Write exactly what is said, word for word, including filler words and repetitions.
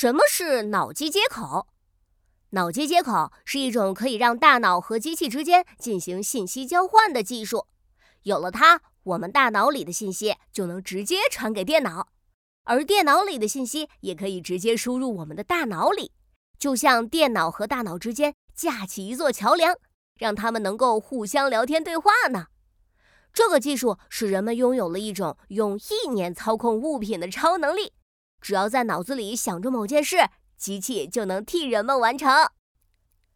什么是脑机接口？脑机接口是一种可以让大脑和机器之间进行信息交换的技术。有了它，我们大脑里的信息就能直接传给电脑，而电脑里的信息也可以直接输入我们的大脑里，就像电脑和大脑之间架起一座桥梁，让它们能够互相聊天对话呢。这个技术使人们拥有了一种用意念操控物品的超能力，只要在脑子里想着某件事，机器就能替人们完成。